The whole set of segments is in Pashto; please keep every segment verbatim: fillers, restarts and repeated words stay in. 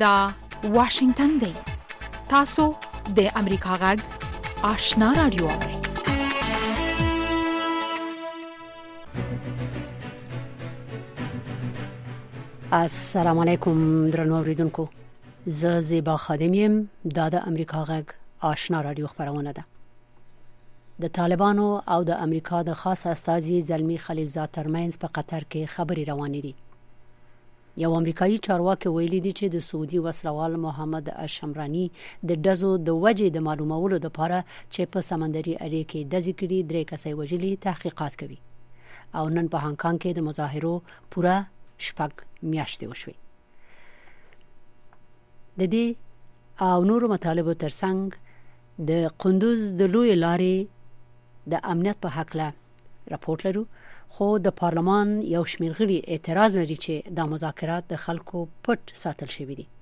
دا واشنگتن دی. تاسو د امریکا غږ آشنا رادیو. السلام علیکم درنو اوریدونکو. زه زیبا خادم یم. دا د امریکا غږ آشنا رادیو خبرونه ده. د طالبانو او د امریکا د خاص استازي زلمی خلیلزاد ترمنځ په قطر کې خبري روانې دي. یو امریکایي چارواکي ویلي دی چې د سعودي وسلوال محمد الشمراني د دزو د وجې د معلومولو لپاره چې په سمندري اړې کې دزې کړي درې کسې وژلي تحقیقات کوي. او نن په هانګ کانګ کې د مظاهرو پوره شپږ میاشتې وشوي. د دې او نورو مطالبو ترڅنګ د قندوز د لوی لارې د امنیت په حق له راپورټ لرو، خو د پارلمان یو شمېر غړي اعتراض لري چې د مذاکرات د خلکو پټ ساتل شوی دي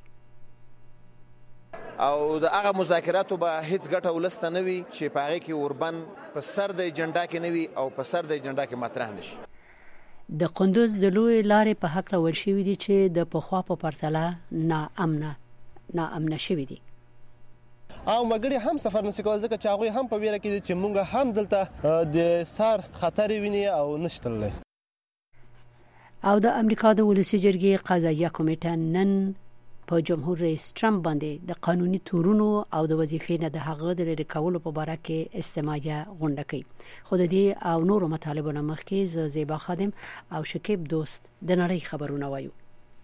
او د هغه مذاکراتو به هیڅ ګټه ولسته نه وي چې په هغې کې اوربند په سر د اجنډا کې نه وي او په سر د اجنډا کې مطرح نه شي. د قندوز د لوی لارې په حق له ویل شوي دي چې د پخوا په پرتله ناامنه ناامنه شوي دي. او مګړي هم سفر نشي کول ځکه چې هغه هم په ویره کې دي چې مونږ هم دلته د سار خطر ویني او نشتلې. او د امریکا د ولسی جرګې قضایه کمیټه نن په جمهور رئیس ټرمپ باندې د قانوني تورونو او د وظیفې نه د هغه د لري کولو په اړه کې استماعیه غونډه کوي. خو د دې او نورو مطالبو نه مخکې ز زیبا خادم او شکیب دوست د نړۍ خبرونه وایو.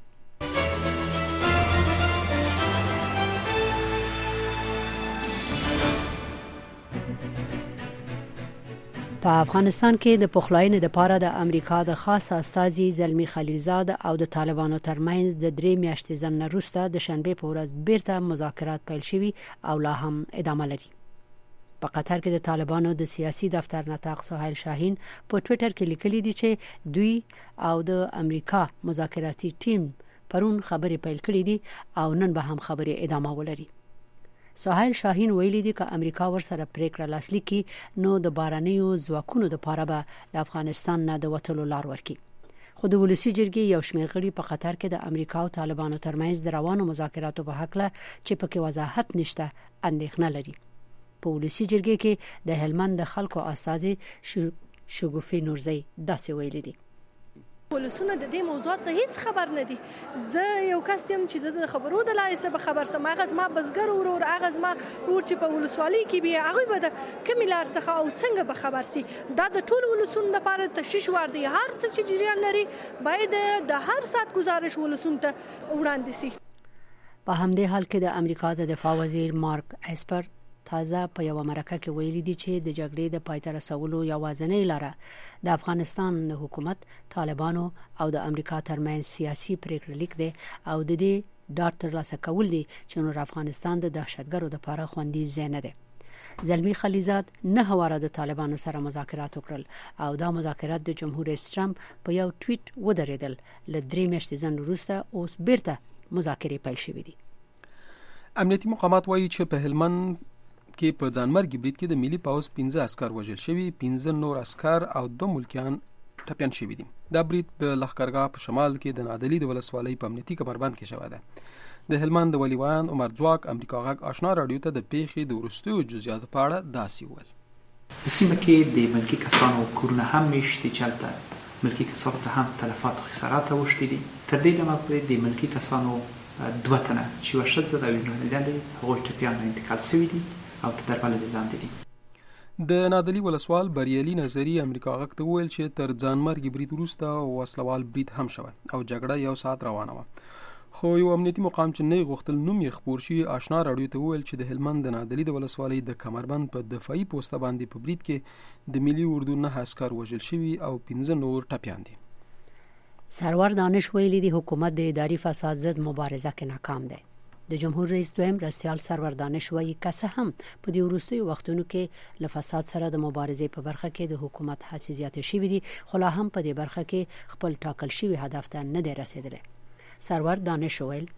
په افغانستان کې د پخلاینې لپاره د امریکا د خاص استازي زلمی خلیلزاد او د طالبانو ترمنځ د درې میاشتې ځنډ وروسته د شنبه په ورځ بیرته مذاکرات پیل شوي او لا هم ادامه لري. په قطر کې د طالبانو د سیاسي دفتر نطاق سهیل شاهین په ټوئیټر کې لیکلي دي چې دوی او د امریکا مذاکراتي ټیم پرون خبرې پیل کړې دي او نن به هم خبرې ادامه ولري. سهیل شاهین ویلي دی چې امریکا ورسره پریکړه لاسلیک کی نو د بارانیو ځواکونو لپاره به د افغانستان نه د وټلو لار ورکړي. خو د ولسی جرګې یو شمېر غړي په قطر کې د امریکا او طالبانو ترمنځ د روانو مذاکراتو په حق له چې پکې وضاحت نشته اندېښنه لري. په ولسی جرګې کې د هلمند د خلکو اساسي شګوفي نورزی داسې ویلي دي. ولسونه د دې موضوعات څخه هیڅ خبر نه دي. زه یو کس یم چې د خبرو د لارې څخه خبر سم. هغه زما بزګر ورور هغه زما ور چې په ولسوالۍ کې بیا هغه به د کمی لار څخه او څنګه به خبر سي. دا د ټول ولسونو لپاره تشویش ور دي. هر څه چې جریان لري باید د هر سات گزارش ولسونو ته وړاندې سي. په همدې حال کې د امریکا د دفاع وزیر مارک اسپر تازه په یو مرکه کې ویلي دي چې د جګړې د پای ته رسولو یوازینۍ لاره د افغانستان د حکومت، طالبانو او د امریکا ترمنځ سیاسي پریکړه لیک دی او د دې ډاډ ترلاسه کول دي چې نور افغانستان د دهشتګرو لپاره خوندي ځای نه دی. زلمی خلیلزاد نه واره د طالبانو سره مذاکرات وکړل او دا مذاکرات د جمهور رئیس ټرمپ په یو ټویټ ودرېدل. ل درې میاشتې ځنډ وروسته اوس بیرته مذاکرې پیل شوې دي. امنیتي مقامات وایي چې په هلمند کې په ځانمرګي برید کې د ملي پاوز پنځه عسكر وژل شوي، پنځه نور عسكر او دوه ملکیان ټپيان شوي دي. دا برید د لښکرګاه په شمال کې د نادلي د ولسوالۍ په امنیتي کمربند کې شوی دی. د هلمند د ولیوان عمر ځواک امریکا غږ آشنا رادیو ته د پیښې د وروستیو جزئیاتو په اړه داسې وویل. په سیمه کې د ملکي کسانو کورونه هم میشتي، چلته ملکي کسانو ته هم تلفات او خسارات اوښتي دي. تر دې دمه پورې د ملکي کسانو دوه تنه چې یوه ښځه ده او یو نارینه دی هغوی ټپیان انتقال شوي دي او تدربل لاندې دي. د نادلي ولسوال بریالي نظری امریکا غږ ته وویل چې تر ځانمرګي برید وروسته وسلوال برید هم شوی او جګړه یو ساعت روانه وه. خو یو امنیتي مقام چې نه غوښتل نوم یې خپور شي آشنا رادیو ته وویل چې د هلمند د نادلي د ولسوالۍ د کمربند په دفاعي پوسټه باندې په برید کې د ملي اردو نه عسكر وژل شوي او پنځه نور ټپیان دي. سرور دانش ویلي دی حکومت د اداري فساد ضد مبارزه کې ناکام دی. د جمهور رئیس دویم رسیال سرور دانش وایي که څه هم په دې وروستیو وختونو کې له فساد سره د مبارزې په برخه کې د حکومت هڅې زیاتې شوې دي، خو لا هم په دې برخه کې خپل ټاکل شوي هدف ته نه دی رسیدلی. سرور دانش ویل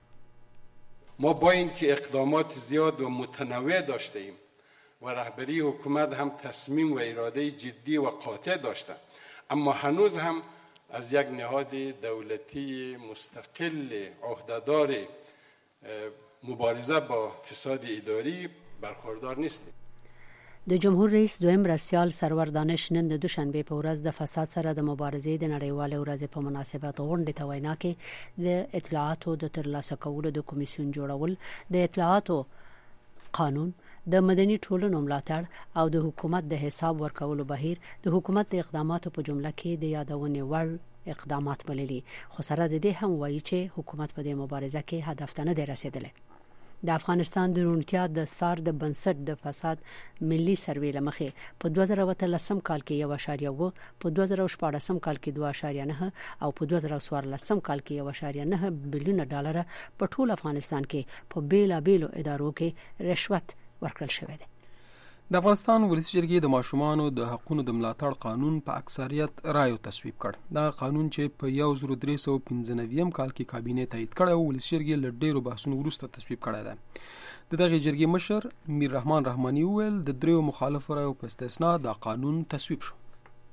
ما با اینکه اقدامات زیاد و متنوع داشته ایم و رهبری حکومت هم تصمیم و اراده جدی و قاطع داشته، اما هنوز هم از یک نهاد دولتی مستقل عهدهدار مبارزه با فساد اداری برخوردار نیستیم. د جمهور رئیس دویم مرستیال سرور دانش نن د دوشنبه په ورځ د فساد سره د مبارزې د نړیوالې ورځې په مناسبت غونډه ته وینا کې د اطلاعاتو د ترلاسه کولو د کمیسیون جوړول، د اطلاعاتو قانون، د مدني ټولنو ملاتړ او د حکومت د حساب ورکولو بهیر د حکومت د اقداماتو په جمله کې د یادونې وړ اقدامات بللي، خو سره د دې هم وایي چې حکومت په دې مبارزه کې هدف ته نه دی رسیدلی. د افغانستان د روڼتیا د سار د بنسټ د فساد ملي سروې لمخې په دوه زره اتلسم کال کې یو اشاریه و، په دوه زره شپاړسم کال کې دوه اشاریه نه او په دوه زره څوارلسم کال کې یو اشاریه نه بلیونه ډالر په ټول افغانستان کې په بیلابیلو ادارو کې رشوت ورکړل شوی دی. د افغانستان ولسي جرګې د ماشومانو د حقوقو د ملاتړ قانون په اکثریت رایو تصویب کړ. دا قانون چې په یو زر درې سوه پنځه نوي کال کې کابینې تایید کړی او ولسي جرګې له ډېرو بحثونو وروسته تصویب کړی دی. د دغې جرګې مشر میر رحمان رحماني وویل د دریو مخالفو رایو په استثنا دا قانون تصویب شو.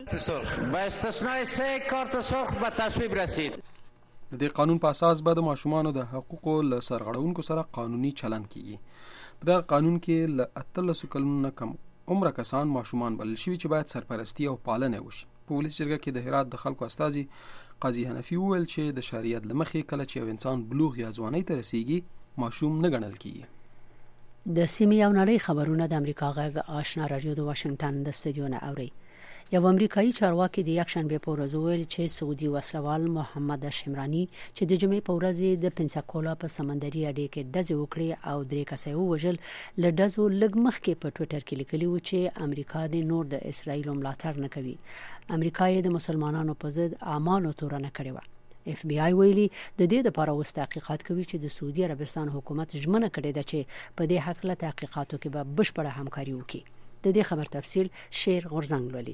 با استثناء سه کارت سرخ به تصویب رسید. د دې قانون په اساس به د ماشومانو د حقوقو له سرغړونکو سره قانوني چلند کیږي. په دغه قانون کې له اتلسو کلونو نه کم عمره کسان ماشومان بلل شوي چې باید سرپرستی او پالنه وشي. په ولسي جرګه کې د هرات د خلکو استازي قاضي حنفي وویل چې د شریعت له مخې کله چې یو انسان بلوغ یا ځوانۍ ته رسیږي ماشوم نه ګڼل کیږي. د سیمې او نړۍ خبرونه د امریکا غږ آشنا رادیو د واشنگټن د استودیو نه اوري. یو امریکایي چارواکي د یکشنبه په ورځ ویل چې سعودي وسلوال محمد شمرانی چې د جمعې په ورځ د پنساکولا په سمندري اډې کې ډزې وکړې او درې کسه ووژل، له ډزو لږ مخکې په ټویټر کې لیکلي و چې امریکا د نور د اسرایل ملاتړ نه کوي. امریکا یې د مسلمانانو په ضد اعمالو تورنه کړې و. اف بی آی ویلي د دې لپاره اوس تحقیقات کوي چې د سعودي عربستان حکومت ژمنه کړې ده چې په دې حق له تحقیقاتو کې به بشپړه همکاري وکړي. د دې خبر تفصیل شیر غورزنګ لولي.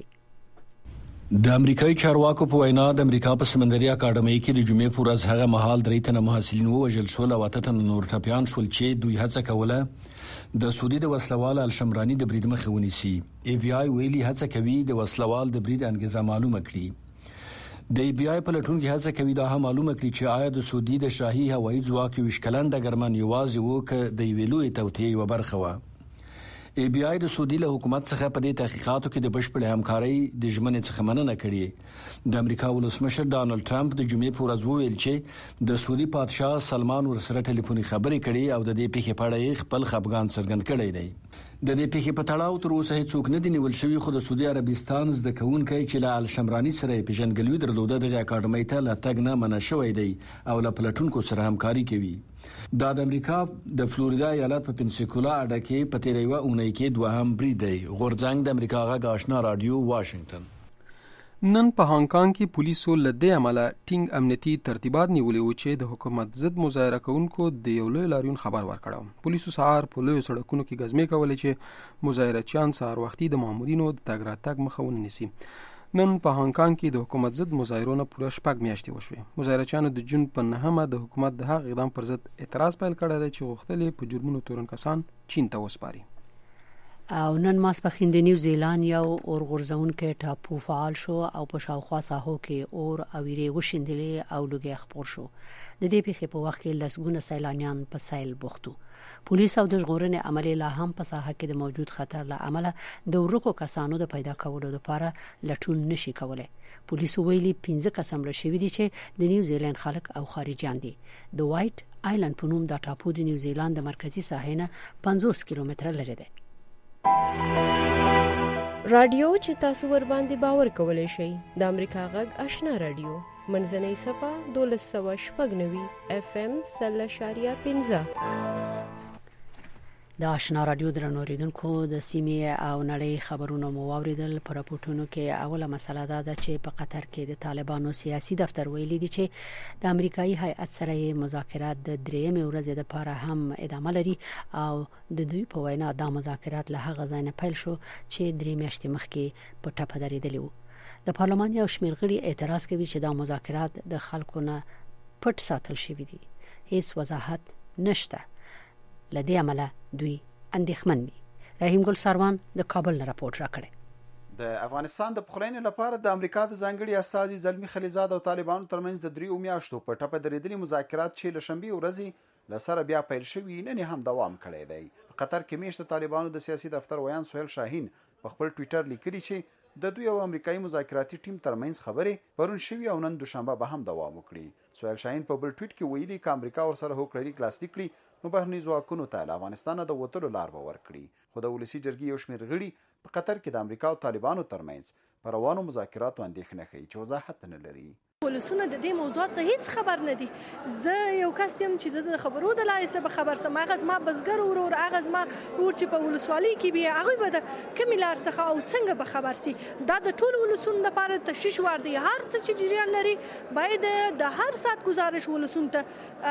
د امریکایي چارواکو په وینا د امریکا په سمندري اکاډمۍ کې د جمعې په ورځ هغه مهال درې تنه محصلین ووژل شول او اته تنه نور ټپیان شول چې دوی هڅه کوله د سعودي د وسلوال الشمرانی د برید مخه ونیسي. ای بی آی ویلي هڅه کوي د وسلوال د برید انګیزه معلومه کړي. د ای بی آی په لټون کې هڅه کوي دا هم معلومه کړي چې آیا د سعودي د شاهي هوایي ځواک یو شکلن ډګرمن یوازې و که د یوې لویې توطیې یوه برخه وه. ای بی آی د سعودي له حکومت څخه په دې تحقیقاتو کې د بشپړې همکارۍ د ژمنې څخه مننه کړې. د امریکا ولسمشر ډانلډ ټرمپ د جمعې په ورځ وویل چې د سعودي پادشاه سلمان ورسره ټلیفوني خبرې کړې او د دې پیښې په اړه خپل خفګان څرګند کړی دی. د دې پیښې په تړاو تر اوسه هیڅوک نه دی نیول شوی، خو د سعودي عربستان زده کوونکی چې له الشمرانی سره پیژندګلوي درلوده دغه اکاډمۍ ته له تګ نه منع شوی دی او له پلټونکو سره همکاري کوي. دا د امریکا د فلوریدا ایالت په پنساکولا اډه کې په تیره یوه اونۍ کې دوهم برید دی. غورځنګ د امریکا غږ آشنا رادیو واشنگټن. نن په هانګ کانګ کې پولیسو له دې عمله ټینګ امنیتي ترتیبات نیولي وو چې د حکومت ضد مظاهره کوونکو د یو لوی لاریون خبر ورکړو. پولیسو سهار په لویو سړکونو کې ګزمې کولې چې مظاهرچیان سهار وختي د مامورینو د تګ راتګ مخه ونیسي. نن په هانګ کانګ کې د حکومت ضد مظاهرونو پوره شپږ میاشتې وشوې. مظاهرچیانو د جون په نهمه د حکومت د هغه اقدام پر ضد اعتراض پیل کړی دی چې غوښتل یې په جرمونو تورن کسان چین ته وسپاري. او نن ماسپښین د نیوزیلند یو اورغورځونکی ټاپو فعال شو او په شاوخوا ساحو کې اور او ویرې وشیندلې او لوګي خپور شو. د دې پیښې په وخت کې لسګونه سیلانیان په سیل بوختو. پولیس او د ژغورنې عملې لا هم په ساحه کې د موجود خطر له امله د ورکو کسانو د پیدا کولو لپاره لټون نشي کولای. پولیس ویلي پنځه کسان مړه شوي دي چې د نیوزیلند خلک او خارجيان دي. د وایټ آیلند په نوم دا ټاپو د نیوزیلند د مرکزی ساحې نه پنځوس کیلومتره لري دی. رادیو چې تاسو ور باندې باور کولای شئ د امریکا غږ آشنا رادیو منځنۍ صفه دولس سوه شپږ نوي اف ام سل اشاریه پنځه. د آشنا رادیو درنوریدونکو د سیمې او نړۍ خبرونه مو واوریدل. په راپورټونو کې اوله مسله دا ده چې په قطر کې د طالبانو سیاسي دفتر ویلي دی چې د امریکایي هیئت سره مذاکرات د درېیمې ورځې لپاره هم ادامه لري او د دوی په وینا دا مذاکرات له هغه ځای نه پیل شو چې درې میاشتې مخکې په ټپه درېدلي وو. د پارلمان یو شمېر غړي اعتراض کوي چې دا مذاکرات د خلکو نه پټ ساتل شوي دي. هیڅ وضاحت نشته. لدې عمله دوی اندېښمن دي. رحیم ګل ساروان د کابل نه راپورټ راکړی. د افغانستان د پخلاینې لپاره د امریکا د ځانګړي استازي زلمی خلیلزاد او طالبانو ترمنځ د دریو میاشتو په ټپه درېدلي مذاکرات چې له شنبې ورځې له سره بیا پیل شوي نن هم دوام کړی دی. په قطر کې میشته طالبانو د سیاسي دفتر ویان سهیل شاهین په خپل ټویټر لیکلي چې د دوی او امریکایي مذاکراتي ټیم ترمنځ خبرې پرون شوي او نن دوشنبه به هم دوام وکړي. سهیل شاهین په بل ټویټ کې ویلي که امریکا ورسره هوکړري لاسلیک کړي نو بهرني ځواکونو ته له افغانستانه د وتلو لار به ورکړي. خو د ولسي جرګې یو شمېر غړي په قطر کې د امریکا او طالبانو ترمنځ په روانو مذاکراتو اندېښنه ښیي چې وضاحت نه لري. ولسونه د دې موضوعات څخه هیڅ خبر نه دي. زه یو کس یم چې د خبرو د لارې څخه خبر سم. هغه زما بزګر ورور هغه زما ور چې په ولسوالۍ کې بیا هغه به د کومې لار څخه او څنګه به خبر سي. دا د ټول ولسونو لپاره تشویش ور دی. هر څه چې جریان لري باید د هر سات گزارش ولسونو ته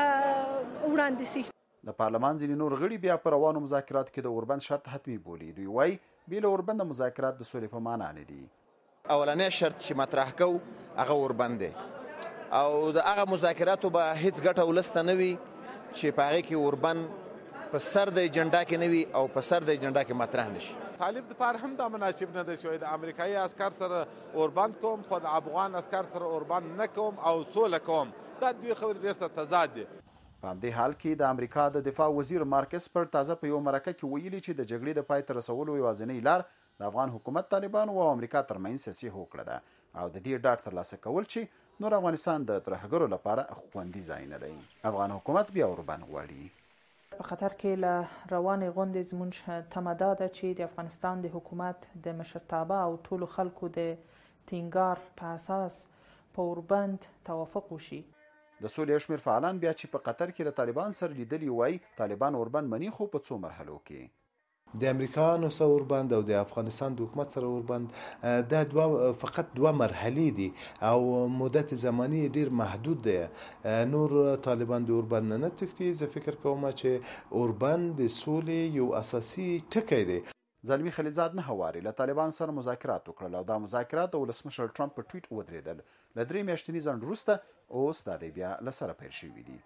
وړاندې سي. د پارلمان ځینې نور غړي بیا په روانو مذاکراتو کې د اوربند شرط حتمي بولي. دوی وایي بې له اوربند مذاکرات د سولې په معنا نه دي. اولنی شرط چې مطرح کو هغه اوربند دی او د هغه مذاکراتو به هیڅ ګټه ولس ته نه وي چې په هغې کې اوربند په سر د ایجنډا کې نه وي او په سر د ایجنډا کې مطرح نه شي. طالب دپاره هم دا مناسب نه دی چې د امریکایي عسکر سره اوربند کوم خو د افغان عسکر سره اوربند نه کوم او سوله کوم. دا دوی خبرې ډېر سره تضاد دي. په همدې حال کې د امریکا د دفاع وزیر مارکس پر تازه په یو مرکه کې ویلي چې د جګړې د پای ته رسولو یوازینۍ لار د افغان حکومت، طالبانو او امریکا ترمنځ سیاسي هوکړه ده او د دې ډاډ ترلاسه کول چې نور افغانستان د ترهګرو لپاره خوندي ځای نه دی. افغان حکومت بیا اوربند غواړي. په خطر کې له روانې غونډې زموږ تمه دا ده چې د افغانستان د حکومت د مشرتابه او ټولو خلکو د ټینګار په اساس په اوربند توافق وشي. د سولې یو شمېر فعالان بیا چې په قطر کې له طالبان سره لیدلي وایي طالبان اوربند مني خو په څو مرحلو کې. د امریکایانو سره اوربند او د افغانستان د حکومت سره اوربند دا دوه فقط دوه مرحلې دي او مدت زمانی ډیر محدود دی. نور طالبان د اوربند نه تښتي. زه فکر کوم چې اوربند د سولې یو اساسي ټکی دی. زلمی خلیلزاد نه هواري له طالبان سره مذاکرات وکړل او دا مذاکرات د ولسمشر ټرمپ په ټویټ ودرېدل. له درې میاشتني ځنډ وروسته اوس دا دی بیا له سره پیل شوي دي.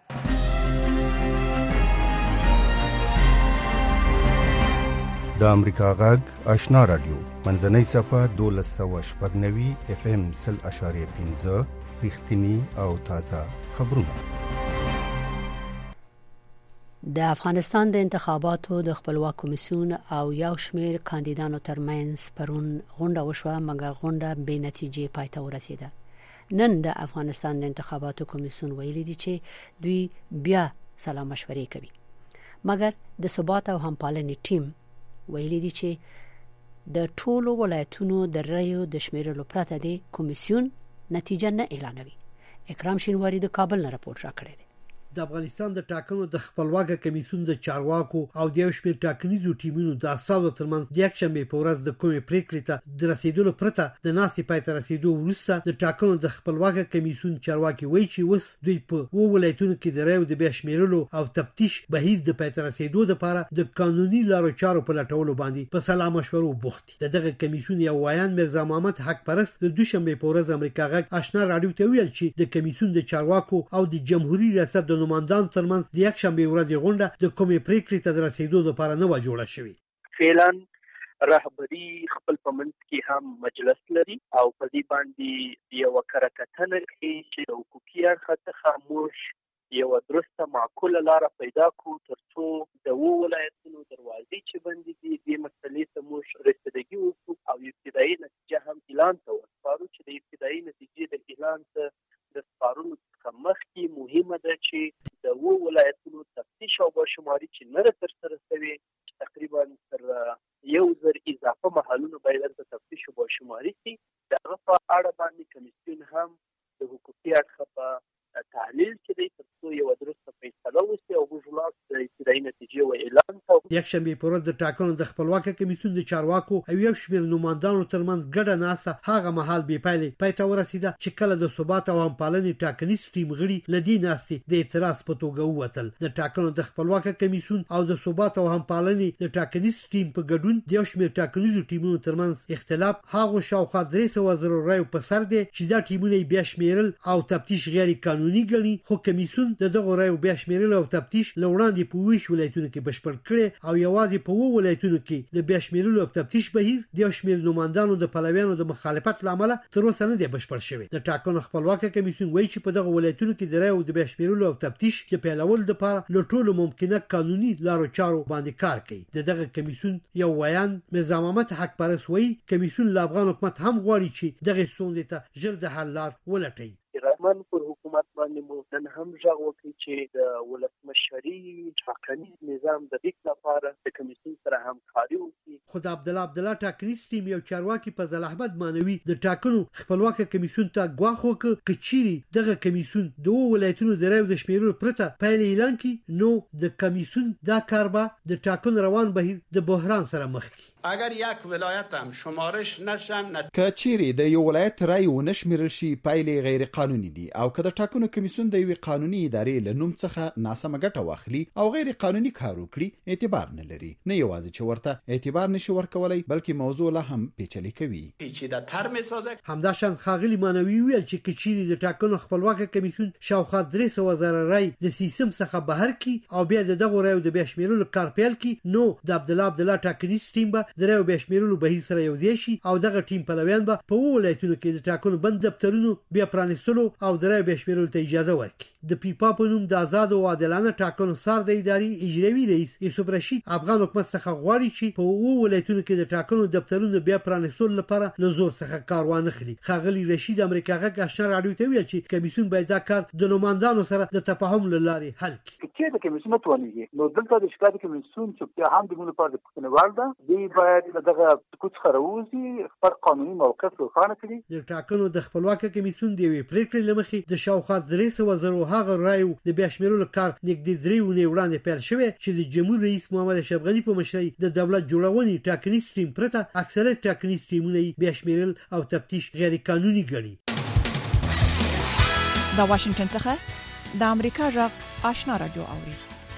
د امریکا غږ آشنا رادیو منځنۍ صفحه دولس سوه شپږ نوي اف ام سل اشاریه پنځه رښتیني او تازه خبرونه. د افغانستان د انتخاباتو د خپلواک کمیسیون او یو شمېر کاندیدانو ترمنځ پرون غونډه وشوه مګر غونډه بې نتیجې پای ته ورسېده. نن د افغانستان د انتخاباتو کمیسیون ویلي دي چې دوی بیا سلا مشورې کوي مګر د ثبات او همپالنې ټیم ویلي دي چې د ټولو ولایتونو د رایو د شمیرلو پرته د کمیسیون نتیجه نه اعلانوي. اکرام شینواری د کابل نه راپور راکړی دی. د افغانستان د ټاکنو د خپلواک کمیسیون د چارواکو او د یو شمېر ټاکنیزو ټیمونو د اساسو ترمنځ د یکشنبې په ورځ د کومې پریکړې ته د رسیدلو پرته د ناسې پای ته رسیدو وروسته د ټاکنو د خپلواک کمیسیون چارواکي وایي چې اوس دوی په اووه ولایتونو کې د رایو د بیا شمیرلو او تفتیش بهیر د پای ته رسیدو لپاره د قانوني لارو چارو په لټولو باندې په سلا مشورو بوخت دي. دغه کمیسیون یو وایان مرزا محمد حق پرست د دوشنبې په ورځ امریکا غږ آشنا رادیو ته ویل چې د کمیسیون د چارواکو او د جمهوریت ریاست د نمائندانو ترمنځ د یکشنبې ورځې غونډه د کومې پریکړې ته د رسیدو لپاره نه و جوړه شوې. فعلا رهبري خپل په منځ کې هم مجلس لري او په دې باندې یو کرکټنه کوي چې د حقوقي اړخ څخه موږ یو درسته معقوله لار پیدا کړو ترڅو د وو ولایتونو دروازې چې بندې دي د مسلې ته موږ رسیدګي وکړو او ابتدایي نتیجه هم اعلان ته ورسپارو چې د ابتدایي نتیجې د اعلان ته د سپارلو څخه مخکې مهمه ده چې د وو ولایتونو تفتیش او بشماري چې نه ترسره شوې تقریبا تر یو زر اضافه محلونو باید د تفتیش او بشماري شي. دغه په اړه باندې کمیسیون هم د حقوقي اړخ په تحلیل کې دی ترڅو یو درسته فیصله وشي او موږ لاس د ابتدایي نتیجې و اعلان کوو. یکشنبې په ورځ د ټاکنو د خپلواک کمیسیون د چارواکو او یو شمېر نمائندانو ترمنځ ګډه ناسته هغه مهال بې پایلې پای ته ورسېده چې کله د ثبات او همپالنې ټاکنیز ټیم غړي له دې ناستې د اعتراض په توګه ووتل. د ټاکنو د خپلواک کمیسیون او د ثبات او همپالنې د ټاکنیز ټیم په ګډون د یو شمېر ټاکنیزو ټیمونو ترمنځ اختلاف هغه شاوخوا درې سوه زره رایو په سر دی چې دا ټیمونه بیا شمیرل او تفتیش غیر قانوني ګڼي. خو کمیسیون د دغه رایو بیا شمیرل او تفتیش له وړاندې په ویش ولایتونو کې بشپړ کړي او یوازې په وو ولایتونو کې د بیا شمیرلو او تفتیش بهیر د یو شمېر نوماندانو د پلویانو د مخالفت لامل تر اوسه نه دی بشپړ شوی. د ټاکنو خپلواک کمیسیون وایي چې په دغه ولایتونو کې د رایو د بیا شمیرلو او تفتیش د پیلول لپاره له ټولو ممکنه قانوني لارو چارو باندې کار کوي. د دغه کمیسیون یو ویان مرزا محمد حق پرس وایي کمیسیون له افغان حکومت هم غواړي چې دغه ستونزې ته ژر د حل لار ولټوي. رحمان پر حکومت باندې مو نن هم ژغ وکړي چې د ولسمشري ټاکنیز نظام د دې لپاره د کمیسیون سره همکاري وکړي. خو د عبد الله عبد الله ټاکنیز ټیم یو چارواکي په ځل احمد مانوي د ټاکنو خپلواک کمیسیون ته ګواښ وکړ کچيري دغه کمیسیون د ولایتونو د رایو د شمیرلو پرته پایله اعلان کړي نو د کمیسیون دا کار به د ټاکنو روان بهیر د بحران سره مخ کړي. اگر یک ولایت هم شمارش نشن نت... که چیرې د یو ولایت رای ونه شمیرل شي پایلې غیر قانوني دي او که د ټاکنو کمیسیون د یوې قانوني ادارې له نوم څخه ناسمه ګټه واخلي او غیر قانوني کار وکړي اعتبار نه لري. نه یوازې چې ورته اعتبار نشي ورکولای بلکې موضوع له هم پیچلې کوي. پیچیده تر میسازه. همداشان خاغلی مانوي ویل چې کچيري د ټاکنو خپلواک کمیسیون شاوخوا درې سوه زره رای د سیستم څخه بهر کی او بیا د دغه رایو د بیا شمیرلو کار پیل کی نو د عبد الله عبد الله ټاکنیز ټیم به د رایو بیا شمیرلو بهیر سره یوځای شي او دغه ټیم پلویان به په ولایتونو کې د ټاکنو بند دفترونو بیا پرانیستلو او د رایو بیا شمیرلو ته اجازه ورکړي. د پیپا په نوم د آزاد او عادلانه ټاکنو سار د ادارې اجرایي رئیس یوسف رشید افغان حکومت څخه غواړي چې په وو ولایتونو کې د ټاکنو دفترونو بیا پرانیستلو لپاره له زور څخه کار وانخلي. خاغلی رشید امریکا غږ آشنا راډیو ته ویل چې کمیسیون باید دا کار د نوماندانو سره د تفاهم له لارې حل کړي. چې د کمیسیون توانیږي نو دلته د شکایت کمیسیون چې هم د موږ لپاره د پښتنوال ده دی باید دغه کوڅ خروزي خپل قانوني موقف روښانه کړي. د ټاکنو د خپلواک کمیسیون دی وی پریکړې لمخې د شاوخوا درې سوه زره هغه رایو د بیا شمیرلو کار نږدې درې ونې وړاندې پیل شوی چې د جمهور رئیس محمد اشرف غني په مشرۍ د دولت جوړونې ټاکنیز ټیم پرته اکثره ټاکنیز ټیمونه بیا شمیرل او تفتیش غیر قانوني ګڼي. د واشنگټن څخه د امریکا غږ آشنا راډیو اوري.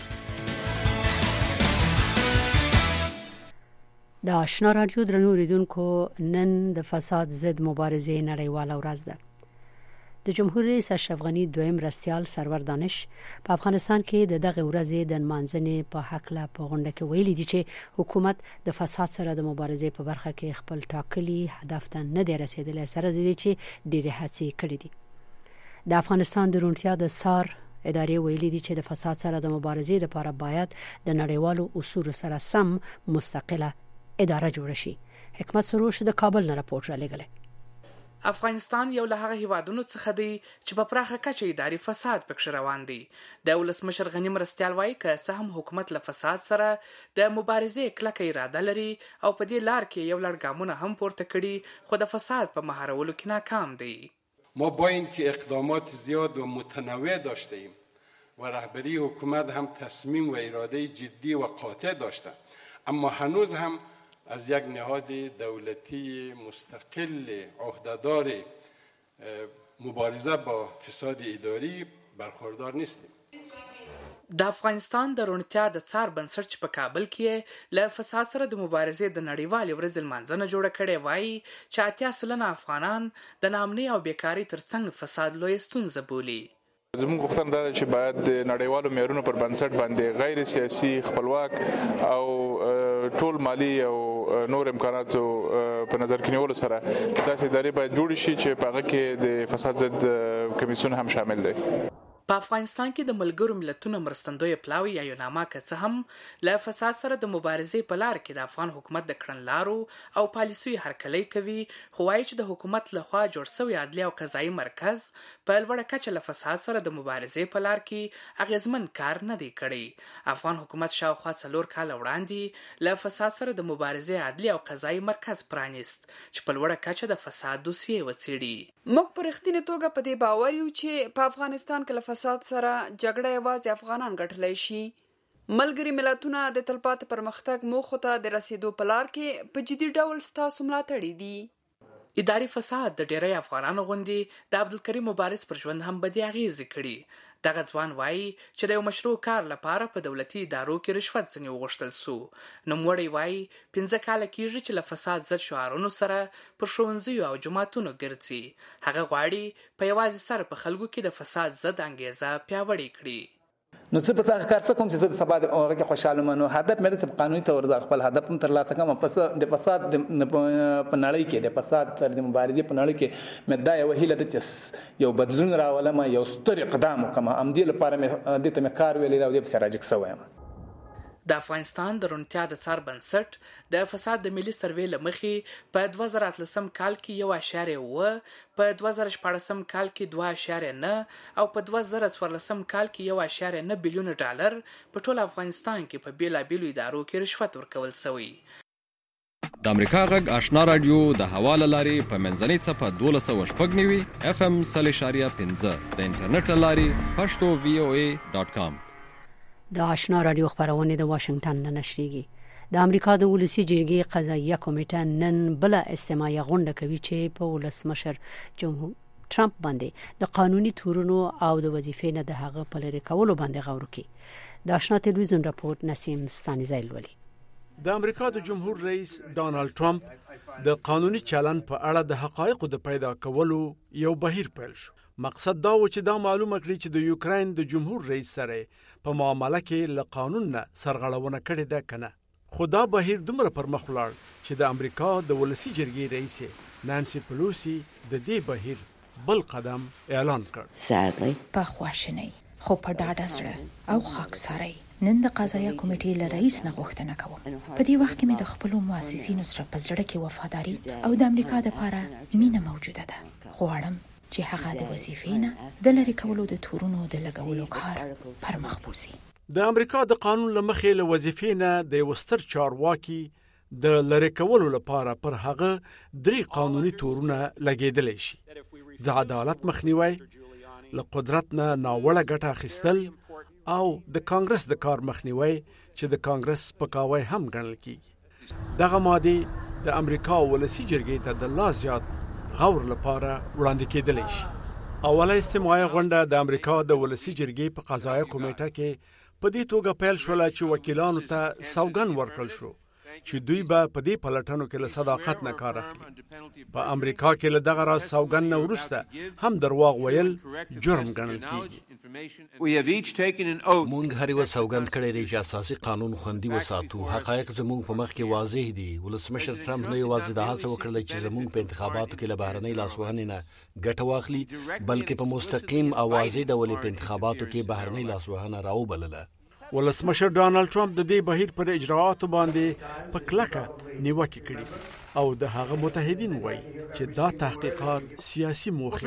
د آشنا راډیو درنو ریدونکو نن د فساد ضد مبارزې نړیواله ورځ ده. د جمهور رئیس اشرف غني دویم رئیس سرور دانش په افغانستان کې د دغه ورځې د منځنۍ په حق لا په غونډه کې ویلي دي چې حکومت د فساد سره د مبارزې په برخه کې خپل ټاکلي هدف ته نه دی رسیدلی سره د دې چې ډېرې هڅې کړې دي. د افغانستان د روڼتیا د سار ادارې ویلي دي چې د فساد سره د مبارزې لپاره باید د نړیوالو اصولو سره سم مستقله اداره جوړ شي. حکمت سروش د کابل نه راپور رالېږلی. افغانستان یو له هغه هیوادونو څخه دی چې په پراخه کچه اداري فساد پکښ روان دی. د ولسمشر غنی مرستیال وایي که څه هم حکومت له فساد سره د مبارزې کلکه اراده لري او په دې لار کې یو لړ ګامونه هم پورته کړي خو د فساد په مهارولو کې ناکام دی. ما با اینکه اقدامات زیاد و متنوع داشته ایم و رهبری حکومت هم تصمیم و اراده جدی و قاطع داشته اما هنوز هم از یک نهاد دولتی مستقل عهدهدار مبارزه با فساد اداری برخوردار نیستیم. د افغانستان د روڼتیا د څار بنسټ چې په کابل کې له فساد سره د مبارزې د نړیوالې ورځې لمانځنه جوړه کړې وایي چې اتیا سلنه افغانان د ناامنۍ او بیکارۍ ترڅنګ فساد لویه ستونزه بولي. زموږ غوښتنه ده چې باید د نړیوالو معیارونو پر بنسټ باندې غیر سیاسي خپلواک او ټول مالی او نور امکاناتو په نظر کې نیولو سره داسې ادارې باید جوړ شي چې په هغه کې د فساد ضد کمیسیون هم شامل دی. په افغانستان کې د ملګرو ملتونو مرستندوی پلاوی یا یوناما که څه هم له فساد سره د مبارزې په لار کې د افغان حکومت د کړنلارو او پالیسیو هرکلی کوي خو وایي چې د حکومت لخوا جوړ شوی عدلي او قضایي مرکز په لوړه کچه له فساد سره د مبارزې په لار کې اغیزمن کار نه دی کړی. افغان حکومت شاوخوا څلور کاله وړاندې له فساد سره د مبارزې عدلي او قضایي مرکز پرانیست چې په لوړه کچه د فساد دوسیې وڅېړي. موږ په رښتینې توګه په دې باور یو چې په افغانستان کې له فساد سره جګړه یوازې افغانان ګټلی شي. ملګري ملتونه د تلپاتې پرمختګ موخو ته د رسیدو په لار کې په جدي ډول ستاسو ملاتړي دي. اداري فساد د ډیری افغانانو غوندې د عبدالکریم مبارز پر ژوند هم بدې اغیزې کړي. دغه ځوان وایي چې د یو مشروع کار لپاره په دولتي ادارو کې رشوت ځنې وغوښتل سو. نوموړی وایي پنځه کاله کېږي چې له فساد ضد شعارونو سره پر ښوونځیو او جوماتونو ګرځي. هغه غواړي په یوازې سر په خلکو کې د فساد ضد انګیزه پیاوړې کړي. نو څه په ځکه کار څه کوم چې زه د سبا د هغه کې خوشاله منو هدف مې د قانوني تور د خپل هدف هم ترلاسه کوم پس د فساد د په نړۍ کې د فساد سره د مبارزې په نړۍ کې مې دا یو هیله ده چې یو بدلون راولم یو ستر اقدام وکم ام دې لپاره مې د تم کار ویلې او د سراجک سویم د افغانستان د رونتیا د څار بنسټ د فساد د ملي سروې لمخې په دوه زره اتلسم کال کې یو اشاریه و په دوه زره شپاړسم کال کې دوه اشاریه نه او په دوه زره څوارلسم کال کې یو اشاریه نه بلیون ډالر په ټول افغانستان کې په بیلابیلو ادارو کې رشوت ورکول شوی. د امریکا غږ آشنا رادیو د حواله لاري په منځنۍ صفه دولس سوه شپږ نوي اف ام سل اشاریه پنځه د انټرنیټ لاري پښتو وی او ای ډاټ کام. د آشنا رادیو خبرونه د واشنگټن نه نشریږي. د امریکا د ولسی جرګې قضاییه کمیټه نن بل استماعي غونډه کوي چې په ولسمشر جمهور ټرمپ باندې د قانوني تورونو او د وظیفې نه د هغه په لری کولو باندې غور کوي. د آشنا ټلویزیون راپورټ نسیم ستانیزای لولي. د امریکا د جمهور رئیس ډانلډ ټرمپ د قانوني چلن په اړه د حقایقو د پیدا کولو یو بهیر پیل شو. مقصد دا و چې دا معلومه کړي چې د یوکرين د جمهور رئیس سره په معاملې کې له قانون نه سرغړونه کړې ده کنه. خدا بهیر دومره پر مخ ولاړ چې د امریکا د ولسی جرګې رئیس نانسی پلوسی د دې بهیر بل قدم اعلان کړ. سادلی په خواشنۍ خو په ډاډه سره او خاکسارۍ نن د قضایه کمیټې له رئیس نه غوښتنه کوم په دې وخت کې مې د خپل مؤسسینو سره په زړه کې وفاداری او د امریکا لپاره مینه موجوده ده. غواړم چې هغه د وظیفې نه د لری کولو د تورونو د لګولو کار پر مخ بوزي. د امریکا د قانون لمخې له وظیفې نه د وستر چارواکي د لری کولو لپاره پر هغه درې قانوني تورونه لګیدل شي. د عدالت مخنیوي، له قدرت نه ناوړه ګټه اخیستل او د کانګرس د کار مخنیوي چې د کانګرس پکاوی هم ګڼل کیږي. دغه ماده د امریکا ولسی جرګې ته د لا زیات غور لپاره وړاندې کېدلی شي. اوله استماعي غونډه د امریکا د ولسی جرګې په قضایه کمیټه کې په دې توګه پیل شوله چې وکیلانو ته سوګن ورکړل شو چې دوی به په دې پلټنو کې له صداقت نه کار اخلي. په امریکا کې له دغه راز سوګن نه وروسته هم درواغ ویل جرم ګڼل کیږي. مونږ هر یو سوګند کړی دی چې اساسي قانون خوندي وساتو. حقایق زموږ په مخ کې واضح دي. ولسمشر ټرمپ نه یوازې د هڅه وکړه چې زموږ په انتخاباتو کې له بهرنۍ لاسوهنې نه ګټه واخلي بلکې په مستقیم او واضح ډول په انتخاباتو کې بهرنۍ لاسوهنه راوبلله. ولسمشر ډانلډ ټرمپ د دې بهیر پر اجراءاتو باندې په کلکه نیوکه کړې او د هغه متحدین وایي چې دا تحقیقات سیاسي موخې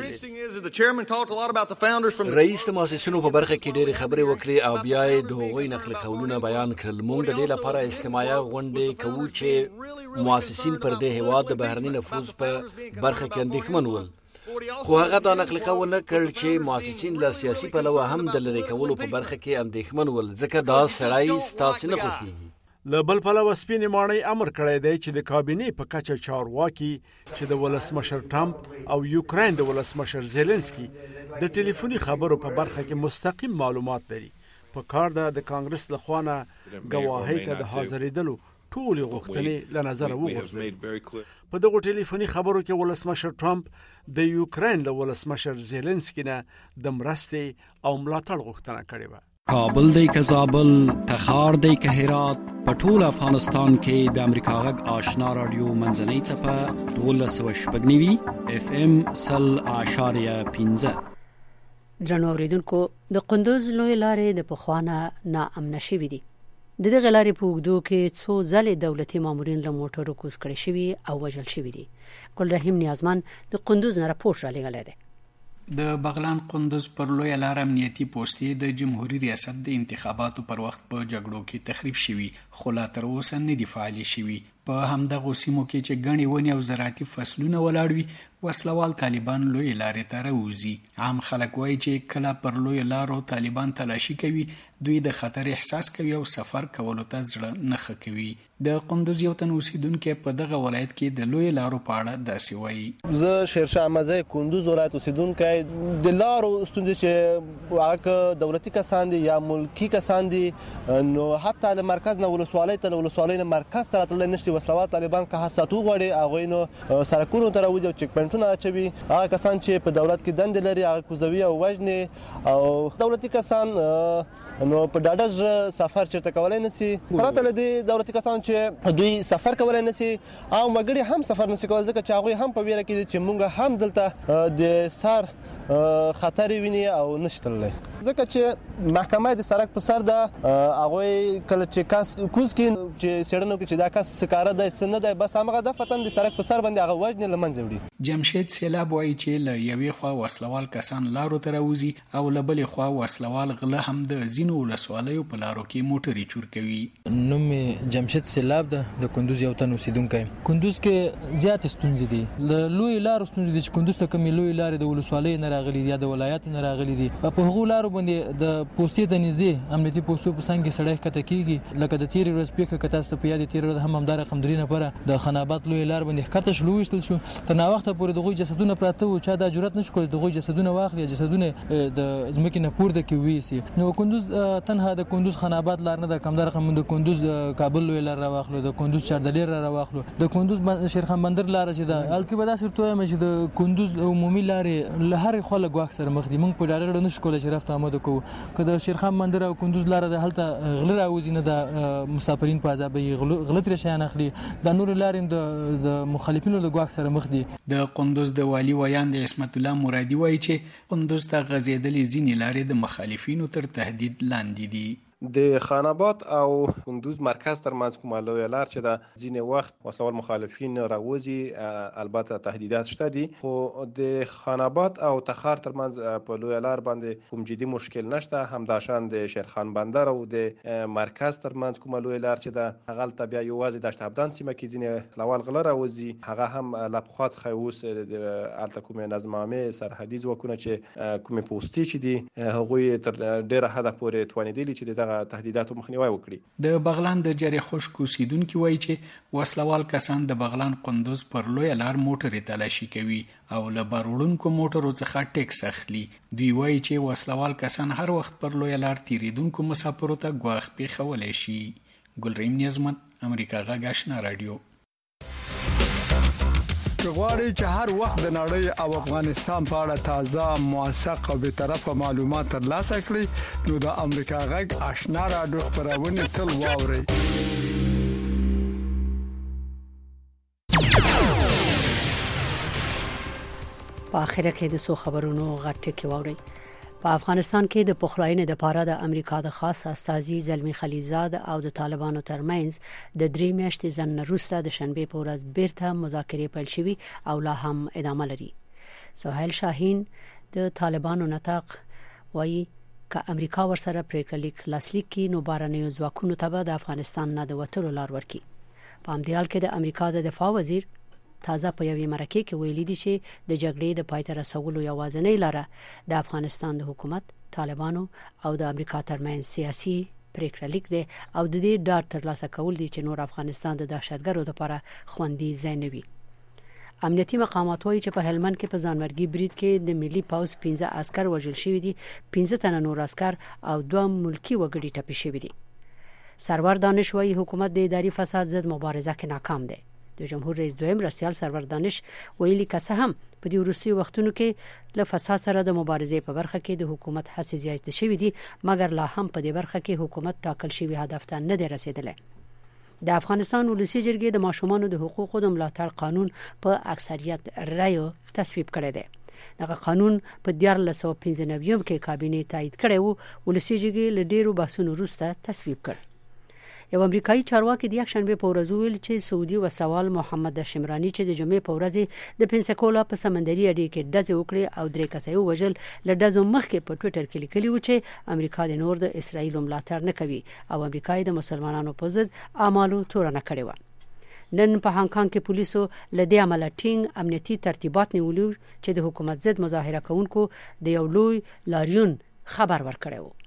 لري. رئیس د مؤسسینو په برخه کې ډېرې خبرې وکړې او بیا یې د هغوی نقل قولونه بیان کړل. موږ د دې لپاره استماعي غونډې کوو چې مؤسسین پر دې هیواد د بهرني نفوذ په برخه کې اندېښمن ول. خو هغه دا نقل قول نه کړ چې مؤسسین له سیاسي پلوه هم د لری کولو په برخه کې اندېښمن ول ځکه دا سړی ستاسو نه خوښیږي. له بل پلوه سپینې ماڼۍ امر کړی دی چې د کابینې په کچه چارواکي چې د ولسمشر ټرمپ او یوکرين د ولسمشر زيلنسکي د ټلیفوني خبرو په برخه کې مستقیم معلومات لري. په کار ده د کانګرس له خوا نه ګواهۍ ته د حاضرېدلو ټولې غوښتنې له نظره وغورځوي. په دغه ټلیفوني خبرو کې ولسمشر ټرمپ د یوکرين له ولسمشر زيلنسکي نه د مرستې او ملاتړ غوښتنه کړې وه. کابل دی که زابل، تخار دی که هرات، په ټول افغانستان کې د امریکا غږ آشنا رادیو منځنۍ څپه دولس سوه شپږ نوي اف ام سل اشاریه پنځه. درنو اوریدونکو، د قندوز لوی لارې د پخوانه ناامنه شوې دي. د دغه لارې په اوږدو کې څو ځلې دولتي مامورین له موټرو کوز کړي شوي او وژل شوي دي. ګل رحیم نیازمن د قندوز نه راپور رالیږلی دی. د بغلان قندوز پر لوی لار امنیتي پوسټې د جمهوریت ریاست د انتخاباتو پر وخت په جګړو کې تخریب شوي خو لا تر اوسه نه دي فعال شوي. په همدغه سیمو کې چې ګڼې ونې او زراعتي فصلونه ولاړ وي وسلوال طالبان لوی لارې ته راوځي. عام خلک وایي چې کله پر لوی لارو طالبان تلاشي کوي دوی د خطر احساس کوي او سفر کولو ته زړه نه ښه کوي. د قندوز یو تن اوسیدونکی په دغه ولایت کې د لوی لارو په اړه داسې وایي. زه شیرشاه مزه قندوز ولایت اوسیدونکی د لارو ستونزې چې هغه دولتي کسان دي یا ملکی کسان دي نو حتی له مرکز نه ولسوالۍ ته له ولسوالۍ نه مرکز ته راتللی نشي چې وسلوال طالبان که ساتو غوړي هغه نو سرکونو تر وځي او چک پوینټونه اچوي هغه کسان چې په دولت کې دند لري هغه کوزوي او وژني او دولتي کسان نو په ډاډه سفر چرته کولای نشي پرته لدی دولتي کسان چې دوی سفر کولای نشي او مګړي هم سفر نشي کولای ځکه چې هغه هم په ویره کې چې مونږ هم دلته د سار خطر ویني او نشتللی ځکه چې محکمه د سرک په سر ده هغه کله چې کس کوز کې چې سړنو کې چې دا کس سکاره ده سن ده بس هغه د فتن د سرک په سر باندې هغه وژن لمنځه وړي جمشید سیلاب وایي چې ل یوې خوا وسلوال کسان لارو ته راوځي او ل بلې خوا وسلوال غله هم د زینو ولسوالیو په لارو کې موټرې چور کوي. نوم جمشید سیلاب ده د کندوز یو تن اوسیدونکی. کندوز کې زیات ستونزې دي ل لوی لارو ستونزې دي چې کندوز ته کومې لوی لارې د ولسوالۍ نه راغلي دي یا د ولایتونو نه راغلي دي په هغو لارو باندې د پوستې ته نږدې امنیتي پوستو په څنګ کې سړی ښکته کېږي لکه د تېرې ورځ پیښه که تاسو ته په یاد یې تېره ورځ هم همدا رقم درې نفره د خنابات لوی لار باندې ښکته شول وویشتل شو تر ناوخته پورې د هغوی جسدونه پراته وو چا دا جرأت نه شو کولی د هغوی جسدونه واخلي یا جسدونه د ځمکې نه پورته کې ویسي. نو کندوز تنها د کندوز خنابات لار نه ده همدا رقم د کندوز کابل لوی لار راواخلو د کندوز چاردلیر را راواخلو د کندوز شیرخان بندر لار چې ده هلته به داسې ورته وایم چې د کندوز عمومي لارې له هرې خوا له ګواښ سره مخ دي موږ په ډاډه ډول نه شو کولی چې رفت آمده کوو که د شیرخان بندر او کندوز لاره ده هلته غله راوځي نه د مسافرین په عذابوي غله ترې شیان اخلي دا نورې لارې د مخالفینو له ګواښ سره مخ دي. د کندوز د والي ویاند عصمت الله مرادي وایي چې کندوز ته غځېدلې ځینې لارې د مخالفینو تر تهدید لاندې دي. د خاناباد او کندوز مرکز ترمنځ کومه لویه لار چې د ځینې وخت وسلوال مخالفین راوځي البته تهدیدات شته دي خو د خاناباد او تخار ترمنځ په لویه لار باندې کوم جدي مشکل نشته همداشان د شیرخان بندر او د مرکز ترمنځ کومه لویه لار چې د هغه بیا یوازې د اشتابدان سیمه کې ځینې لوال غله راوځي هغه هم له پخوا څخه اوس هلته کومې نظمنامې سرحدي ځواکونه چې کومې پوستې چې دي هغوی تر ډېره حده پورې توانېدلي چې د تهدیداتو مخنیوي وکړي. د بغلان د جری خشک اوسیدونکي وایي چې وسلوال کسان د بغلان قندوز پر لوی لار موټرې تلاشي کوي او له بارولونکو موټرو څخه ټیکس اخلي. دوی وایي چې وسلوال کسان هر وخت پر لوی لار تیریدونکو مسافرو ته ګواښ پیښولی شي. ګلریم نیازمن امریکا غږ آشنا رادیو. غواړئ چې هر وخت د نړۍ او افغانستان په اړه تازه موثق او به طرفه معلومات ترلاسه کړئ نو د امریکا غږ آشنا رادیو خبرونه تل واورئ. په اخر کې د سو خبرونو غټه کې واورئ. په افغانستان کې د پخلاینې د پاره د امریکا د خاص استازي زلمی خلیلزاد او د طالبانو ترمنځ د درې میاشتې ځنډ وروسته د شنبه په ورځ بیرته مذاکرې پیل شوې او لا هم ادامه لري. سهیل شاهین د طالبانو نطاق وایي ک امریکا ورسره پریکړه لیک لاسلیک کړي نو بارنیو ځواکونو ته به د افغانستان نه د وټلو لار ورکړي. په همدې حال کې د امریکا د دفاع وزیر تازه په یوې مرکه کې ویلي دي چې د جګړې د پای ته رسولو یوازینۍ لاره د افغانستان د حکومت طالبانو او د امریکا ترمنځ سیاسي پریکړه لیک دی او د دې ډاډ ترلاسه کول دي چې نور افغانستان د دهشتګرو لپاره خوندي ځای نه وي. امنیتي مقامات وایي چې په هلمند کې په ځانمرګي برید کې د ملي پوز پنځه عسكر وژل شوي دي پنځه تنه نور عسكر او دوه ملکی وګړي ټپي شوي دي. سرور دانش وایي حکومت د اداري فساد ضد مبارزه کې ناکام دی. د جمهور رئیس دویم رسیال سرور دانش ویلي که هم په دې وروستي وختونو کې له فساد سره د مبارزې په برخه کې د حکومت هڅې زیات شوې دي مګر لا هم په دې برخه کې حکومت ټاکل شوی هدف ته نه دی رسیدلی. د افغانستان ولسی جرګې د ماشومانو د حقوقو د ملاتړ قانون په اکثریت رایو تصویب کړی دی. دغه قانون په دیارلس سوه پنځه نوي کې کابینې تایید کړی وو ولسی جرګې له ډیرو بحثونو وروسته تصویب کړ. یو امریکایي چارواکي د یک شنبه په ورځ ویل چې سعودي وسوال محمد شمرانی چې د جمعې په ورځ د پنساکولا په سمندري اډې کې ډزې وکړې او درې کسه یې وژل له ډزو مخکې په ټوئیټر کې لیکلي و چې امریکا د نور د اسرایل ملاتړ نه کوي او امریکا د مسلمانانو په ضد اعمالو تورنه کړې و. نن په هانګ کانګ کې پولیسو لدې عمل ټینګ امنیتي ترتیبات نیولي چې د حکومت ضد مظاهره کوونکو د یو لوی لاریون خبر ورکړی و.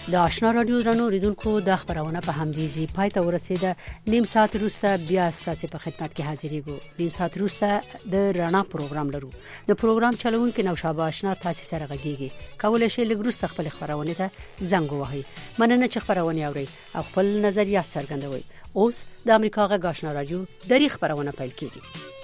د آشنا رادیو درنو ریدونکو د خبرونه په همدیزي پای ته ورسیده. نیم ساعت وروسته بیا ستاسو په خدمت کې حاضرېږو. نیم ساعت وروسته د رڼا پروګرام لرو. د پروګرام چلونکو نوشابه آشنا تاسو سره غږیږي. کولای شئ لږ وروسته خپل خبرونه ته زنګ ووهئ. مننه چې خبرونه اورئ او خپل نظریات څرګندوئ. اوس د امریکا غږ آشنا رادیو د خبرونه پیل کیږي.